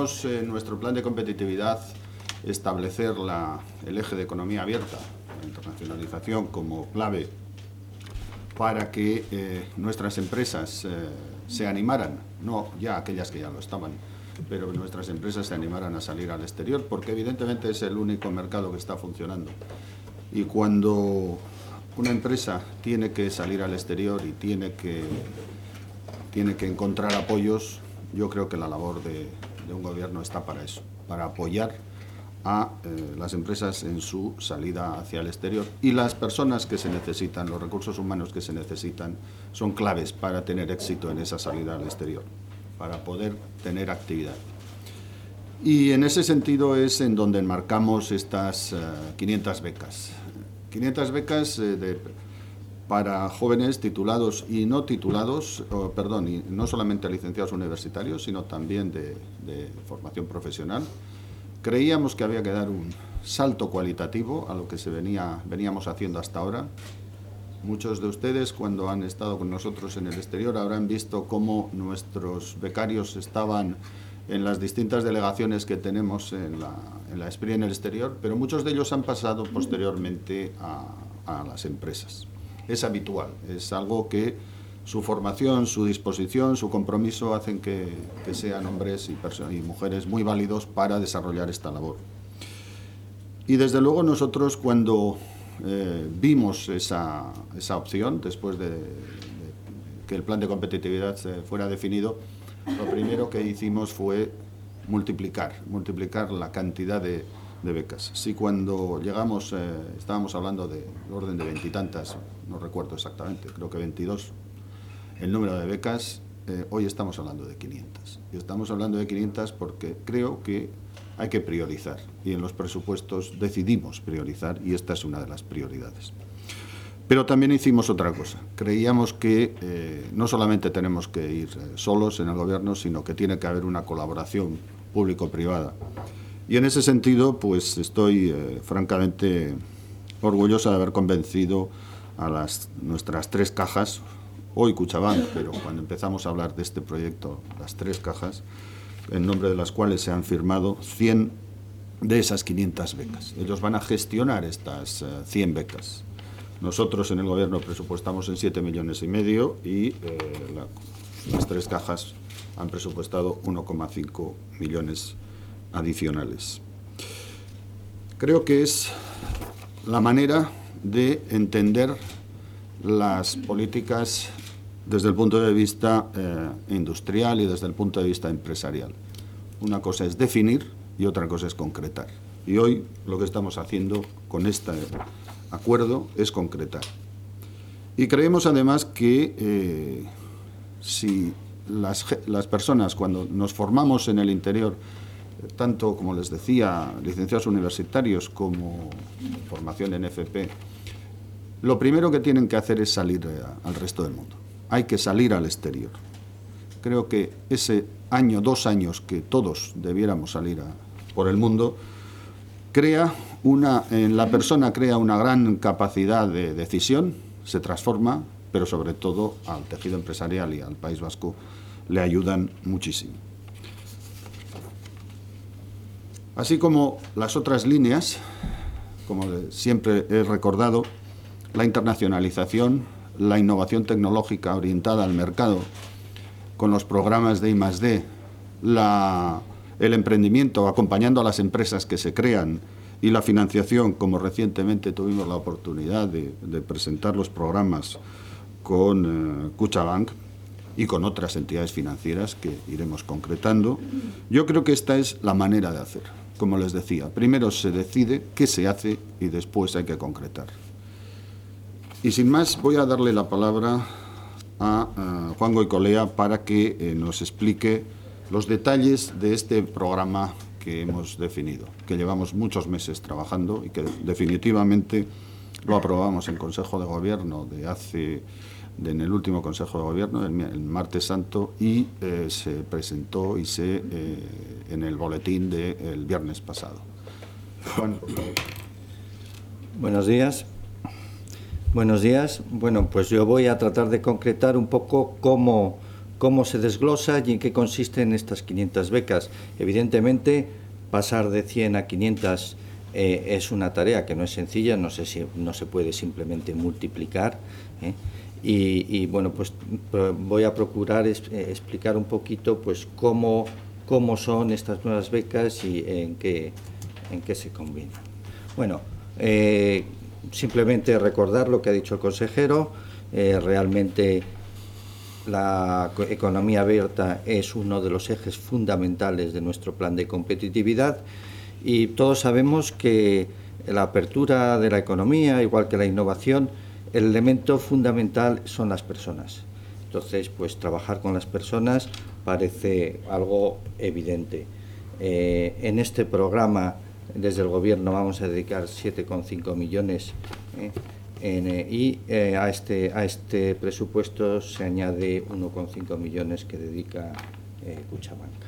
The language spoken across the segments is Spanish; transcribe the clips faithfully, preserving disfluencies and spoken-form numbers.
Queríamos en nuestro plan de competitividad establecer la, el eje de economía abierta, la internacionalización como clave para que eh, nuestras empresas eh, se animaran, no ya aquellas que ya lo estaban, pero nuestras empresas se animaran a salir al exterior, porque evidentemente es el único mercado que está funcionando. Y cuando una empresa tiene que salir al exterior y tiene que, tiene que encontrar apoyos, yo creo que la labor de, de un gobierno está para eso, para apoyar a eh, las empresas en su salida hacia el exterior. Y las personas que se necesitan, los recursos humanos que se necesitan, son claves para tener éxito en esa salida al exterior, para poder tener actividad. Y en ese sentido es en donde enmarcamos estas uh, quinientas becas. quinientas becas eh, de, para jóvenes titulados y no titulados, oh, perdón, y no solamente licenciados universitarios, sino también de, de formación profesional. Creíamos que había que dar un salto cualitativo a lo que se venía, veníamos haciendo hasta ahora. Muchos de ustedes, cuando han estado con nosotros en el exterior, habrán visto cómo nuestros becarios estaban en las distintas delegaciones que tenemos en la, en la Espri en el exterior, pero muchos de ellos han pasado posteriormente a, a las empresas. Es habitual, es algo que su formación, su disposición, su compromiso hacen que, que sean hombres y, y mujeres muy válidos para desarrollar esta labor. Y desde luego nosotros cuando eh, vimos esa, esa opción, después de, de que el plan de competitividad fuera definido, lo primero que hicimos fue multiplicar, multiplicar la cantidad de, de becas. Si cuando llegamos eh, estábamos hablando del orden de veintitantas, no recuerdo exactamente, creo que veintidós, el número de becas, eh, hoy estamos hablando de quinientas. Y estamos hablando de quinientas porque creo que hay que priorizar. Y en los presupuestos decidimos priorizar y esta es una de las prioridades. Pero también hicimos otra cosa. Creíamos que eh, no solamente tenemos que ir eh, solos en el gobierno, sino que tiene que haber una colaboración público-privada. Y en ese sentido, pues estoy eh, francamente orgullosa de haber convencido a las, nuestras tres cajas, hoy Kutxabank, pero cuando empezamos a hablar de este proyecto, las tres cajas, en nombre de las cuales se han firmado cien de esas quinientas becas. Ellos van a gestionar estas uh, cien becas. Nosotros en el gobierno presupuestamos en siete millones y medio y eh, la, las tres cajas han presupuestado uno coma cinco millones adicionales. Creo que es la manera de entender las políticas desde el punto de vista eh, industrial y desde el punto de vista empresarial. Una cosa es definir y otra cosa es concretar. Y hoy lo que estamos haciendo con este acuerdo es concretar. Y creemos además que eh, si las, las personas, cuando nos formamos en el interior, tanto, como les decía, licenciados universitarios como formación en F P, lo primero que tienen que hacer es salir a, al resto del mundo. Hay que salir al exterior. Creo que ese año, dos años que todos debiéramos salir a, por el mundo, crea una, en la persona crea una gran capacidad de decisión, se transforma, pero sobre todo al tejido empresarial y al País Vasco le ayudan muchísimo. Así como las otras líneas, como siempre he recordado, la internacionalización, la innovación tecnológica orientada al mercado, con los programas de I más D, la, el emprendimiento acompañando a las empresas que se crean y la financiación, como recientemente tuvimos la oportunidad de, de presentar los programas con eh, Kutxabank y con otras entidades financieras que iremos concretando. Yo creo que esta es la manera de hacer. Como les decía, primero se decide qué se hace y después hay que concretar. Y sin más, voy a darle la palabra a uh, Juan Goicolea para que eh, nos explique los detalles de este programa que hemos definido, que llevamos muchos meses trabajando y que definitivamente lo aprobamos en Consejo de Gobierno de hace, de, en el último Consejo de Gobierno, el, el martes santo, y eh, se presentó y se eh, en el boletín del viernes pasado. Juan, por favor. Buenos días. Buenos días. Bueno, pues yo voy a tratar de concretar un poco cómo, cómo se desglosa y en qué consisten estas quinientas becas. Evidentemente, pasar de cien a quinientas eh, es una tarea que no es sencilla, no, sé si, no se puede simplemente multiplicar, ¿eh? y, y, bueno, pues voy a procurar es, eh, explicar un poquito pues cómo, cómo son estas nuevas becas y en qué, en qué se combinan. Bueno, eh, simplemente recordar lo que ha dicho el consejero. Eh, realmente la economía abierta es uno de los ejes fundamentales de nuestro plan de competitividad y todos sabemos que la apertura de la economía, igual que la innovación, el elemento fundamental son las personas. Entonces, pues trabajar con las personas parece algo evidente. Eh, en este programa, desde el Gobierno, vamos a dedicar siete coma cinco millones eh, en, eh, y eh, a, este, a este presupuesto se añade uno coma cinco millones que dedica eh, Kutxabank.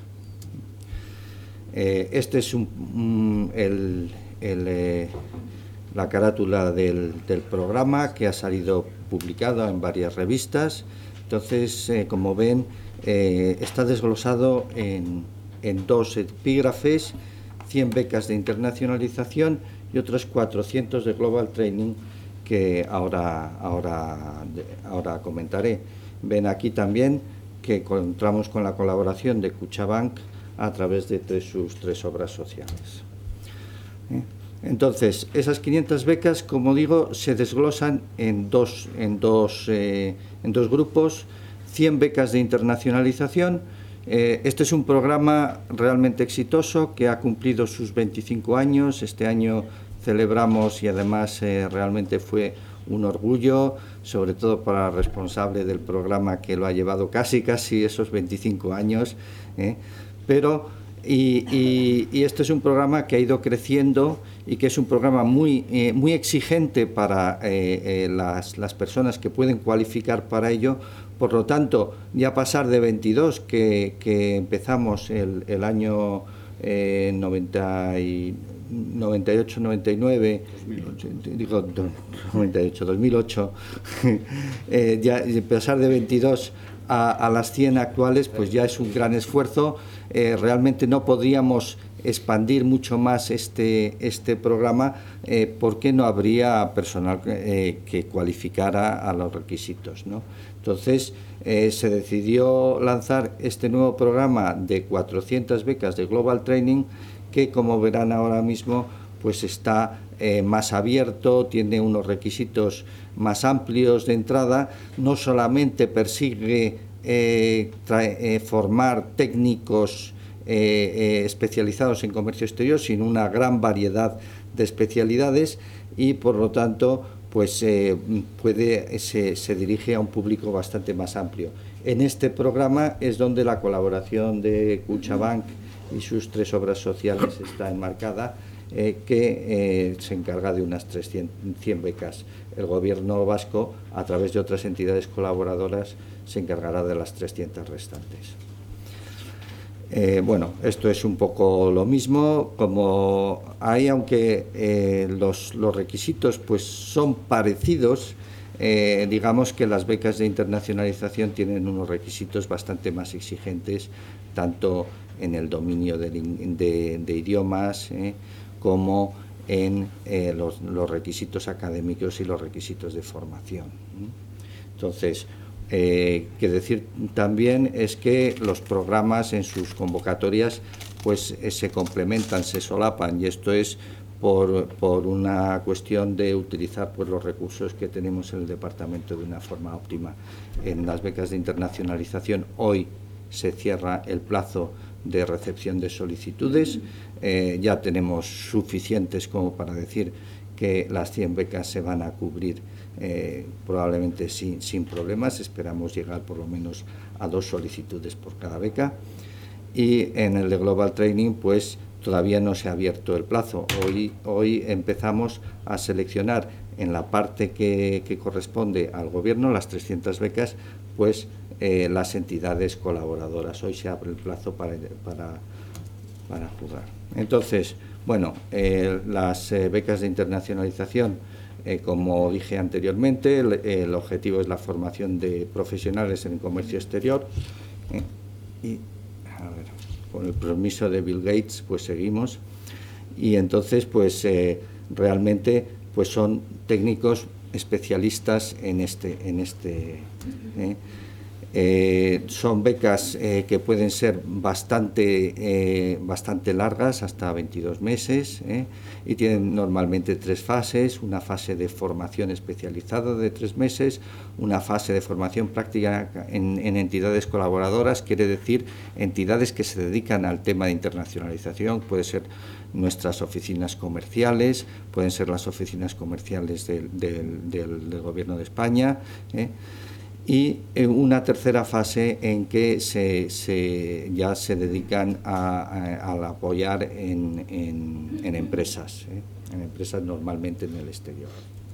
Eh, este es un, un, el, el, eh, la carátula del, del programa que ha salido publicado en varias revistas. Entonces, eh, como ven, eh, está desglosado en, en dos epígrafes, cien becas de internacionalización y otras cuatrocientos de Global Training que ahora, ahora, ahora comentaré. Ven aquí también que contamos con la colaboración de Kutxabank a través de tres, sus tres obras sociales. ¿Eh? Entonces, esas quinientas becas, como digo, se desglosan en dos, en dos, eh, en dos grupos, cien becas de internacionalización. Eh, este es un programa realmente exitoso que ha cumplido sus veinticinco años. Este año celebramos y además eh, realmente fue un orgullo, sobre todo para el responsable del programa que lo ha llevado casi, casi esos veinticinco años. ¿eh? Pero, y, y, y este es un programa que ha ido creciendo y que es un programa muy, eh, muy exigente para eh, eh, las, las personas que pueden cualificar para ello. Por lo tanto, ya pasar de veintidós, que, que empezamos el, el año eh, noventa y ocho noventa y nueve, digo noventa y ocho, dos mil ocho, eh, ya pasar de veintidós a, a las cien actuales, pues ya es un gran esfuerzo. Eh, realmente no podríamos expandir mucho más este, este programa eh, porque no habría personal eh, que cualificara a los requisitos, ¿no? Entonces, eh, se decidió lanzar este nuevo programa de cuatrocientas becas de Global Training que, como verán ahora mismo, pues está eh, más abierto, tiene unos requisitos más amplios de entrada, no solamente persigue eh, trae, eh, formar técnicos eh, eh, especializados en comercio exterior, sino una gran variedad de especialidades y, por lo tanto, pues eh, puede, se, se dirige a un público bastante más amplio. En este programa es donde la colaboración de Kutxabank y sus tres obras sociales está enmarcada, eh, que eh, se encarga de unas trescientas, cien becas. El Gobierno vasco, a través de otras entidades colaboradoras, se encargará de las trescientas restantes. Eh, bueno, esto es un poco lo mismo, como hay, aunque eh, los, los requisitos pues son parecidos, eh, digamos que las becas de internacionalización tienen unos requisitos bastante más exigentes, tanto en el dominio de, de, de idiomas eh, como en eh, los, los requisitos académicos y los requisitos de formación. Entonces, Eh, que decir también es que los programas en sus convocatorias pues eh, se complementan, se solapan, y esto es por, por una cuestión de utilizar pues los recursos que tenemos en el departamento de una forma óptima. En las becas de internacionalización hoy se cierra el plazo de recepción de solicitudes, eh, ya tenemos suficientes como para decir que las cien becas se van a cubrir eh, probablemente sin, sin problemas. Esperamos llegar por lo menos a dos solicitudes por cada beca. Y en el de Global Training pues todavía no se ha abierto el plazo. Hoy, hoy empezamos a seleccionar en la parte que, que corresponde al Gobierno, las trescientas becas, pues eh, las entidades colaboradoras. Hoy se abre el plazo para, para, para jugar. Entonces, bueno, eh, las eh, becas de internacionalización Eh, como dije anteriormente, el, el objetivo es la formación de profesionales en el comercio exterior. Eh, y, a ver, con el permiso de Bill Gates, pues seguimos. Y entonces, pues eh, realmente, pues son técnicos especialistas en este, en este. Eh, Eh, son becas eh, que pueden ser bastante, eh, bastante largas, hasta veintidós meses, eh, y tienen normalmente tres fases: una fase de formación especializada de tres meses, una fase de formación práctica en, en entidades colaboradoras, quiere decir entidades que se dedican al tema de internacionalización, puede ser nuestras oficinas comerciales, pueden ser las oficinas comerciales del, del, del, del Gobierno de España, eh, y una tercera fase en que se, se, ya se dedican a, a, a apoyar en, en, en empresas, ¿eh? en empresas normalmente en el exterior.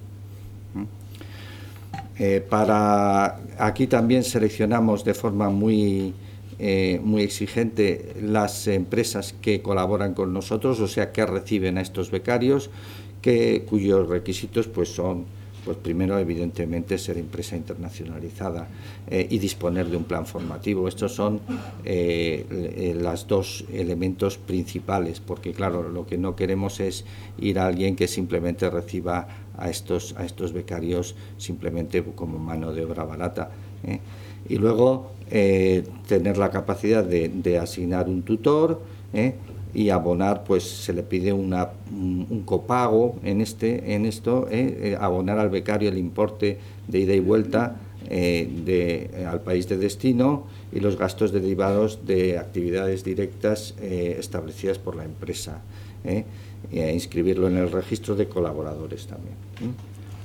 Eh, para, aquí también seleccionamos de forma muy, eh, muy exigente las empresas que colaboran con nosotros, o sea, que reciben a estos becarios, que, cuyos requisitos pues son: pues primero, evidentemente, ser empresa internacionalizada eh, y disponer de un plan formativo. Estos son eh, los dos elementos principales, porque claro, lo que no queremos es ir a alguien que simplemente reciba a estos, a estos becarios simplemente como mano de obra barata. ¿eh? Y luego eh, tener la capacidad de, de asignar un tutor, ¿eh? y abonar, pues se le pide una, un, un copago en, este, en esto, eh, eh, abonar al becario el importe de ida y vuelta eh, de, eh, al país de destino y los gastos derivados de actividades directas eh, establecidas por la empresa, eh, e inscribirlo en el registro de colaboradores también. ¿eh?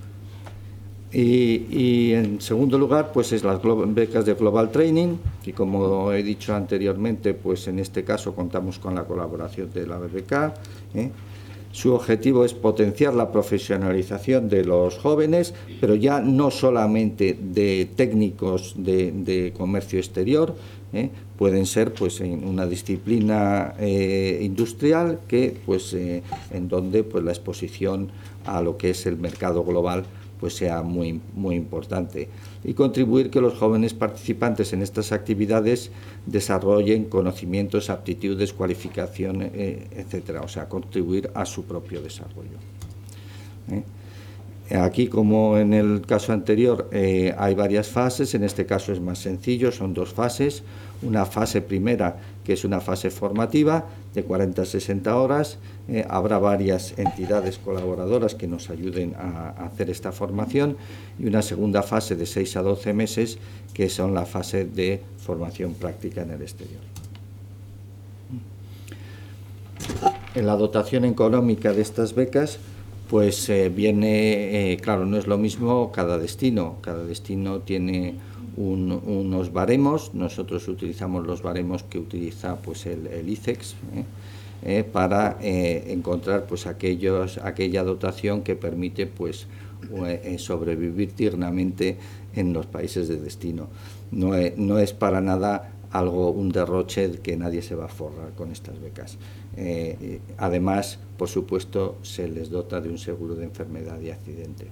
Y, y en segundo lugar, pues es las becas de Global Training, y como he dicho anteriormente, pues en este caso contamos con la colaboración de la B B K. ¿eh? Su objetivo es potenciar la profesionalización de los jóvenes, pero ya no solamente de técnicos de, de comercio exterior, ¿eh? pueden ser pues en una disciplina eh, industrial que pues eh, en donde pues la exposición a lo que es el mercado global pues sea muy, muy importante, y contribuir que los jóvenes participantes en estas actividades desarrollen conocimientos, aptitudes, cualificación, eh, etcétera, o sea, contribuir a su propio desarrollo. ¿Eh? Aquí, como en el caso anterior, eh, hay varias fases. En este caso es más sencillo, son dos fases. Una fase primera, que es una fase formativa de cuarenta a sesenta horas. Eh, habrá varias entidades colaboradoras que nos ayuden a, a hacer esta formación, y una segunda fase de seis a doce meses, que son la fase de formación práctica en el exterior. En la dotación económica de estas becas, pues eh, viene, eh, claro, no es lo mismo cada destino, cada destino tiene un, unos baremos. Nosotros utilizamos los baremos que utiliza pues el, el I C E X, ¿eh? Eh, para eh, encontrar pues aquellos, aquella dotación que permite pues eh, sobrevivir dignamente en los países de destino. No es, no es para nada algo, un derroche, que nadie se va a forrar con estas becas. Eh, además, por supuesto, se les dota de un seguro de enfermedad y accidente.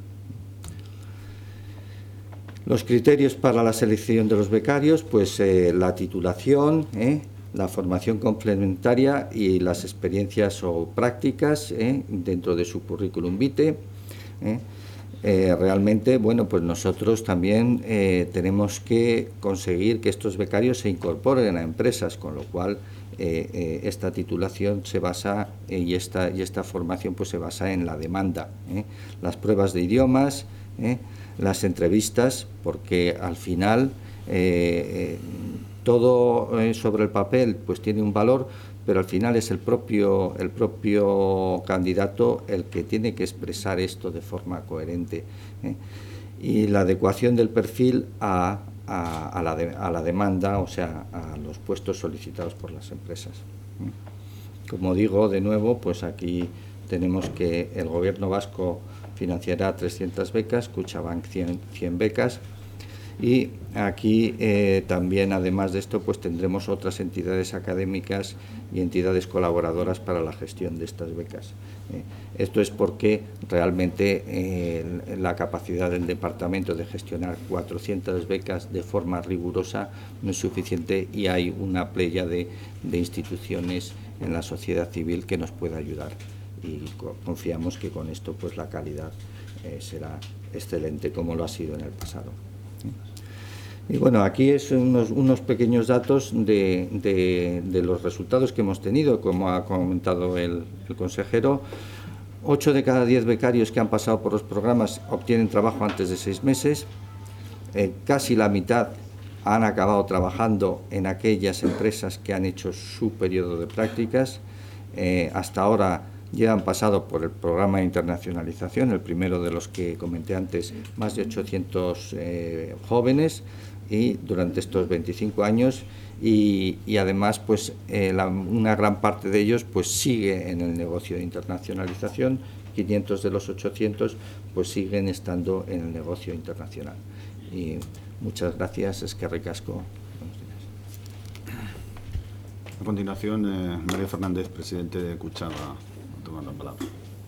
Los criterios para la selección de los becarios, pues eh, la titulación, eh, la formación complementaria y las experiencias o prácticas eh, dentro de su currículum vitae. Eh. Eh, realmente, bueno, pues nosotros también eh, tenemos que conseguir que estos becarios se incorporen a empresas, con lo cual eh, eh, esta titulación se basa eh, y, esta, y esta formación pues se basa en la demanda. Eh. Las pruebas de idiomas, eh, las entrevistas, porque al final eh, eh, todo eh, sobre el papel pues tiene un valor, pero al final es el propio, el propio candidato el que tiene que expresar esto de forma coherente. ¿eh? Y la adecuación del perfil a, a, a, la de, a la demanda, o sea, a los puestos solicitados por las empresas. ¿eh? Como digo, de nuevo, pues aquí tenemos que el Gobierno vasco financiará trescientas becas, Kutxabank cien, cien becas, Y aquí eh, también, además de esto, pues tendremos otras entidades académicas y entidades colaboradoras para la gestión de estas becas. Eh, esto es porque realmente eh, la capacidad del departamento de gestionar cuatrocientas becas de forma rigurosa no es suficiente, y hay una playa de, de instituciones en la sociedad civil que nos puede ayudar, y confiamos que con esto pues la calidad eh, será excelente, como lo ha sido en el pasado. Y bueno, aquí es unos, unos pequeños datos de, de, de los resultados que hemos tenido, como ha comentado el, el consejero. Ocho de cada diez becarios que han pasado por los programas obtienen trabajo antes de seis meses. Eh, casi la mitad han acabado trabajando en aquellas empresas que han hecho su periodo de prácticas. Eh, hasta ahora ya han pasado por el programa de internacionalización, el primero de los que comenté antes, más de ochocientos eh, jóvenes, y durante estos veinticinco años, y, y además pues eh, la, una gran parte de ellos pues sigue en el negocio de internacionalización. Quinientos de los ochocientos pues siguen estando en el negocio internacional. Y muchas gracias, eskerrik asko. A continuación, eh, Mario Fernández, presidente de Kutxa, va a tomar la palabra.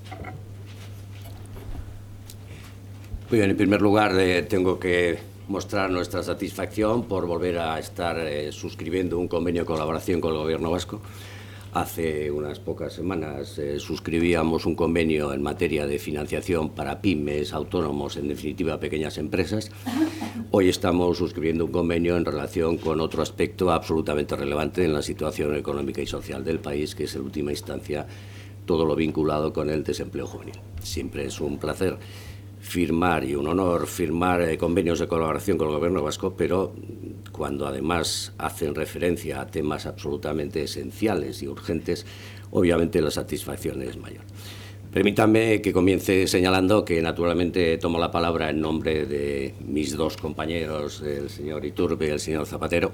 Muy bien, en primer lugar eh, tengo que mostrar nuestra satisfacción por volver a estar eh, suscribiendo un convenio de colaboración con el Gobierno vasco. Hace unas pocas semanas eh, suscribíamos un convenio en materia de financiación para pymes, autónomos, en definitiva pequeñas empresas. Hoy estamos suscribiendo un convenio en relación con otro aspecto absolutamente relevante en la situación económica y social del país, que es en última instancia todo lo vinculado con el desempleo juvenil. Siempre es un placer firmar y un honor firmar eh, convenios de colaboración con el Gobierno vasco, pero cuando además hacen referencia a temas absolutamente esenciales y urgentes, obviamente la satisfacción es mayor. Permítanme que comience señalando que naturalmente tomo la palabra en nombre de mis dos compañeros, el señor Iturbe y el señor Zapatero.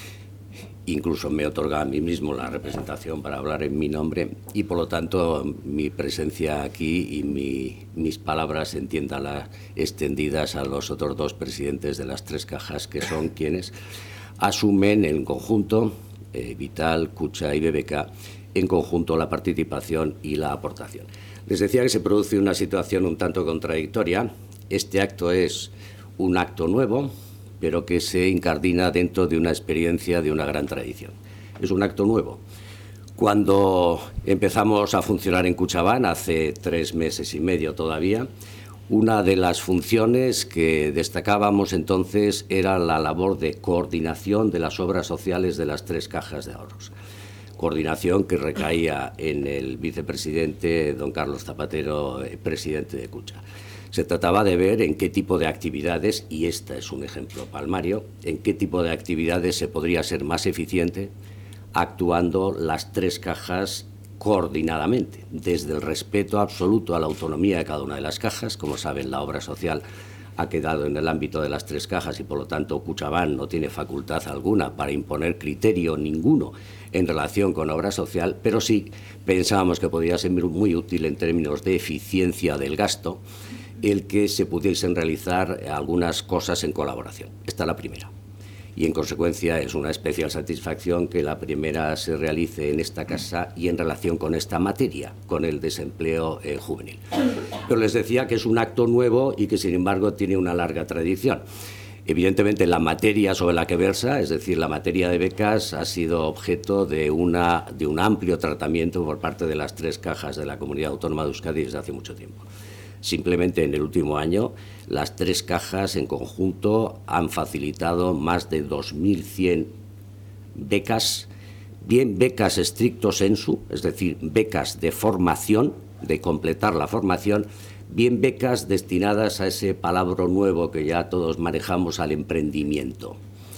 Incluso me otorga a mí mismo la representación para hablar en mi nombre, y por lo tanto mi presencia aquí y mi, mis palabras, entiéndanlas, extendidas a los otros dos presidentes de las tres cajas, que son quienes asumen en conjunto, eh, Vital, Kutxa y B B K, en conjunto la participación y la aportación. Les decía que se produce una situación un tanto contradictoria. Este acto es un acto nuevo, pero que se incardina dentro de una experiencia de una gran tradición. Es un acto nuevo. Cuando empezamos a funcionar en Kutxabank, hace tres meses y medio todavía, una de las funciones que destacábamos entonces era la labor de coordinación de las obras sociales de las tres cajas de ahorros. Coordinación que recaía en el vicepresidente don Carlos Zapatero, presidente de Kutxa. Se trataba de ver en qué tipo de actividades, y este es un ejemplo palmario, en qué tipo de actividades se podría ser más eficiente actuando las tres cajas coordinadamente, desde el respeto absoluto a la autonomía de cada una de las cajas. Como saben, la obra social ha quedado en el ámbito de las tres cajas y, por lo tanto, Kutxabank no tiene facultad alguna para imponer criterio ninguno en relación con obra social, pero sí pensábamos que podría ser muy útil en términos de eficiencia del gasto el que se pudiesen realizar algunas cosas en colaboración. Esta es la primera. Y, en consecuencia, es una especial satisfacción que la primera se realice en esta casa y en relación con esta materia, con el desempleo eh, juvenil. Pero les decía que es un acto nuevo y que, sin embargo, tiene una larga tradición. Evidentemente, la materia sobre la que versa, es decir, la materia de becas, ha sido objeto de, una, de un amplio tratamiento por parte de las tres cajas de la Comunidad Autónoma de Euskadi desde hace mucho tiempo. Simplemente en el último año, las tres cajas en conjunto han facilitado más de dos mil cien becas, bien becas stricto sensu, es decir, becas de formación, de completar la formación, bien becas destinadas a ese palabra nuevo que ya todos manejamos, al emprendimiento.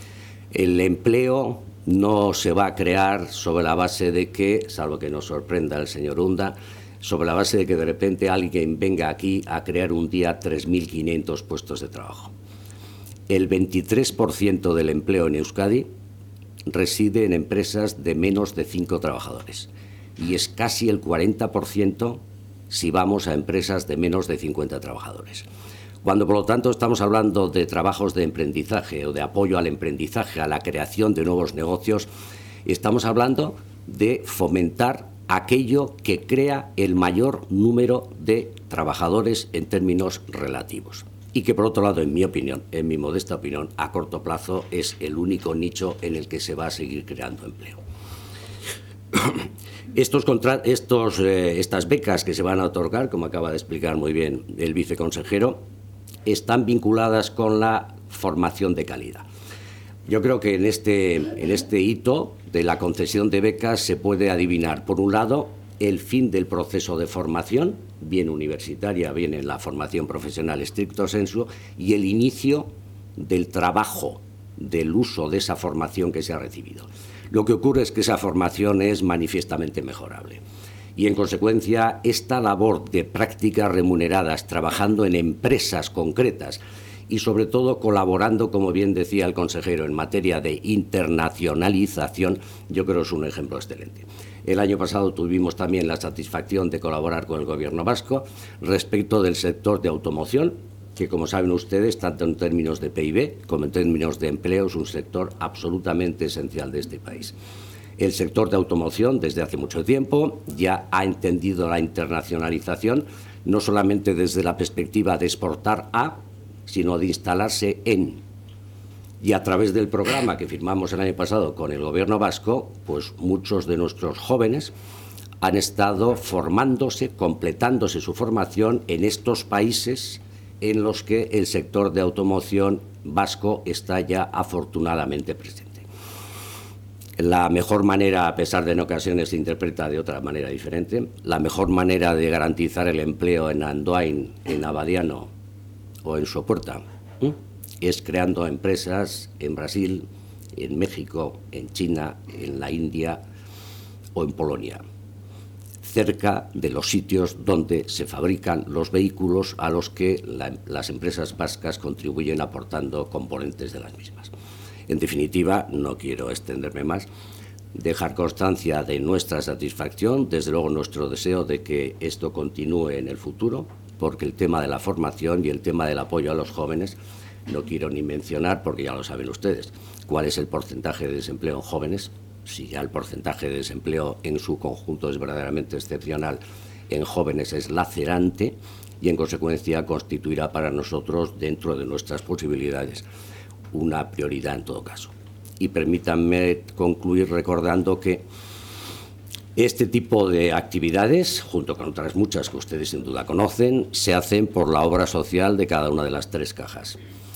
El empleo no se va a crear sobre la base de que, salvo que nos sorprenda el señor Unda, sobre la base de que de repente alguien venga aquí a crear un día tres mil quinientos puestos de trabajo. El veintitrés por ciento del empleo en Euskadi reside en empresas de menos de cinco trabajadores, y es casi el cuarenta por ciento si vamos a empresas de menos de cincuenta trabajadores. Cuando, por lo tanto, estamos hablando de trabajos de emprendizaje o de apoyo al emprendizaje, a la creación de nuevos negocios, estamos hablando de fomentar aquello que crea el mayor número de trabajadores en términos relativos. Y que, por otro lado, en mi opinión, en mi modesta opinión, a corto plazo es el único nicho en el que se va a seguir creando empleo. Estos contra estos, eh, estas becas que se van a otorgar, como acaba de explicar muy bien el viceconsejero, están vinculadas con la formación de calidad. Yo creo que en este, en este hito de la concesión de becas se puede adivinar, por un lado, el fin del proceso de formación, bien universitaria, bien en la formación profesional estricto sensu, y el inicio del trabajo, del uso de esa formación que se ha recibido. Lo que ocurre es que esa formación es manifiestamente mejorable. Y, en consecuencia, esta labor de prácticas remuneradas, trabajando en empresas concretas y, sobre todo, colaborando, como bien decía el consejero, en materia de internacionalización, yo creo que es un ejemplo excelente. El año pasado tuvimos también la satisfacción de colaborar con el Gobierno vasco respecto del sector de automoción, que, como saben ustedes, tanto en términos de P I B como en términos de empleo, es un sector absolutamente esencial de este país. El sector de automoción, desde hace mucho tiempo, ya ha entendido la internacionalización, no solamente desde la perspectiva de exportar a, sino de instalarse en. Y a través del programa que firmamos el año pasado con el Gobierno vasco, pues muchos de nuestros jóvenes han estado formándose, completándose su formación en estos países en los que el sector de automoción vasco está ya afortunadamente presente. La mejor manera, a pesar de en ocasiones se interpreta de otra manera diferente, la mejor manera de garantizar el empleo en Andoain, en Abadiano o en Sopuerta, ¿eh? es creando empresas en Brasil, en México, en China, en la India o en Polonia, cerca de los sitios donde se fabrican los vehículos a los que la, las empresas vascas contribuyen aportando componentes de las mismas. En definitiva, no quiero extenderme más, dejar constancia de nuestra satisfacción, desde luego nuestro deseo de que esto continúe en el futuro, porque el tema de la formación y el tema del apoyo a los jóvenes, no quiero ni mencionar, porque ya lo saben ustedes, cuál es el porcentaje de desempleo en jóvenes. Si ya el porcentaje de desempleo en su conjunto es verdaderamente excepcional, en jóvenes es lacerante y, en consecuencia, constituirá para nosotros, dentro de nuestras posibilidades, una prioridad en todo caso. Y permítanme concluir recordando que este tipo de actividades, junto con otras muchas que ustedes sin duda conocen, se hacen por la obra social de cada una de las tres cajas.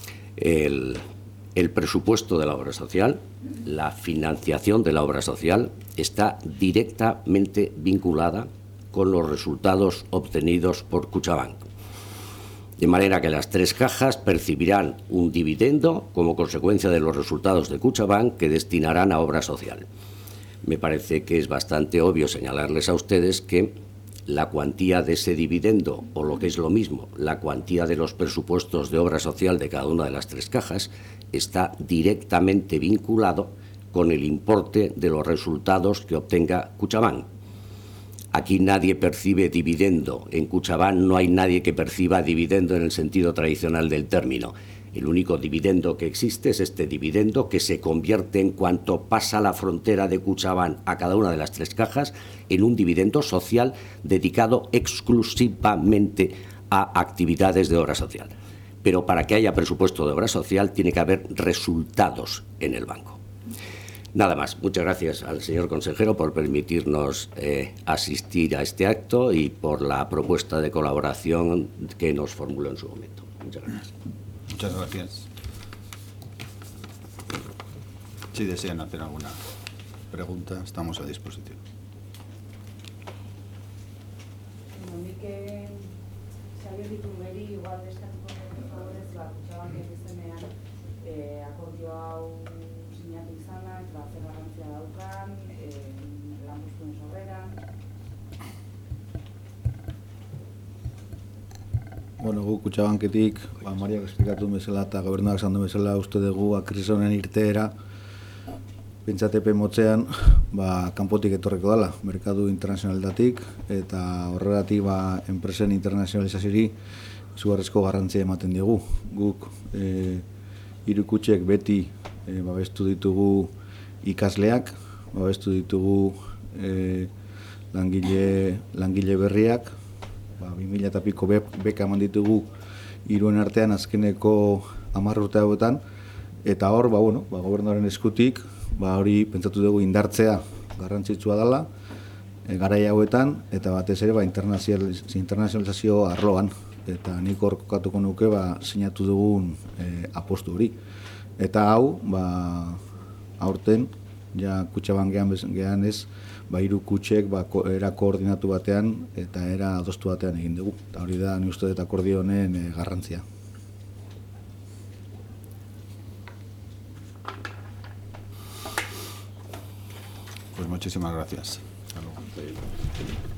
El El presupuesto de la obra social, la financiación de la obra social, está directamente vinculada con los resultados obtenidos por Kutxabank. De manera que las tres cajas percibirán un dividendo como consecuencia de los resultados de Kutxabank que destinarán a obra social. Me parece que es bastante obvio señalarles a ustedes que la cuantía de ese dividendo, o lo que es lo mismo, la cuantía de los presupuestos de obra social de cada una de las tres cajas, está directamente vinculado con el importe de los resultados que obtenga Kutxabank. Aquí nadie percibe dividendo. En Kutxabank no hay nadie que perciba dividendo en el sentido tradicional del término. El único dividendo que existe es este dividendo que se convierte, en cuanto pasa la frontera de Kutxabank a cada una de las tres cajas, en un dividendo social dedicado exclusivamente a actividades de obra social. Pero para que haya presupuesto de obra social tiene que haber resultados en el banco. Nada más. Muchas gracias al señor consejero por permitirnos eh, asistir a este acto y por la propuesta de colaboración que nos formuló en su momento. Muchas gracias. Muchas gracias. Si desean hacer alguna pregunta, estamos a disposición. Nik Xabier Iturgeri igual eskatuko nuke favorez, ba, Kutxabank izenean akordio hau sinatu izanak, ba, zer garrantzia daukan, lanpostuen sorreran. Bueno, gu Kutxabanketik, ba, Mariak esplikatu bezala eta gobernuak esan du bezala, uste dugu krisi honen irteera pentsatepe motzean, ba, kanpotik etorreko dela, merkatu internazionaletatik, eta horregatik ba, enpresen internazionalizaziri izugarrizko garrantzia ematen digu. Guk e, hiru kutxek beti e, babestu ditugu ikasleak, babestu ditugu e, langile, langile berriak, ba, bi mila eta piko be, beka eman ditugu hiruen artean azkeneko hamar urte hauetan, eta hor, ba, bueno, ba, gobernuaren eskutik, ba, hori pentsatu dugu indartzea garrantzitsua dela, e, garai hauetan, eta batez ere ba, internazionalizazio arloan, eta nik hor kokatuko nuke ba, sinatu dugun e, apostu hori. Eta hau, ba, aurten, ja Kutxabank gehan, gehan ez, ba, hiru kutxek ba, ko, era koordinatu batean eta era adostu batean egin dugu. Eta hori da, ni uste dut akordio honen e, garrantzia. Pues muchísimas gracias. Hasta luego.